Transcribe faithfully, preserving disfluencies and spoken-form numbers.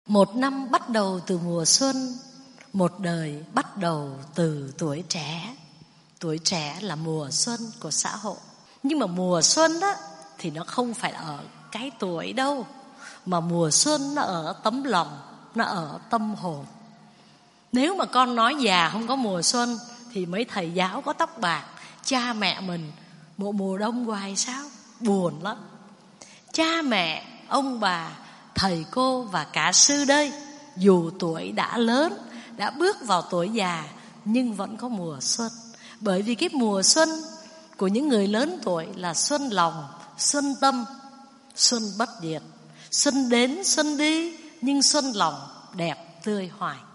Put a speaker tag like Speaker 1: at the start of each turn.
Speaker 1: Một năm bắt đầu từ mùa xuân, một đời bắt đầu từ tuổi trẻ. Tuổi trẻ là mùa xuân của xã hội. Nhưng mà mùa xuân đó thì nó không phải ở cái tuổi đâu, mà mùa xuân nó ở tấm lòng, nó ở tâm hồn. Nếu mà con nói già không có mùa xuân thì mấy thầy giáo có tóc bạc, cha mẹ mình một mùa đông hoài sao? Buồn lắm. Cha mẹ, ông bà, thầy cô và cả sư đây, dù tuổi đã lớn, đã bước vào tuổi già, nhưng vẫn có mùa xuân. Bởi vì cái mùa xuân của những người lớn tuổi là xuân lòng, xuân tâm, xuân bất diệt. Xuân đến, xuân đi, nhưng xuân lòng đẹp tươi hoài.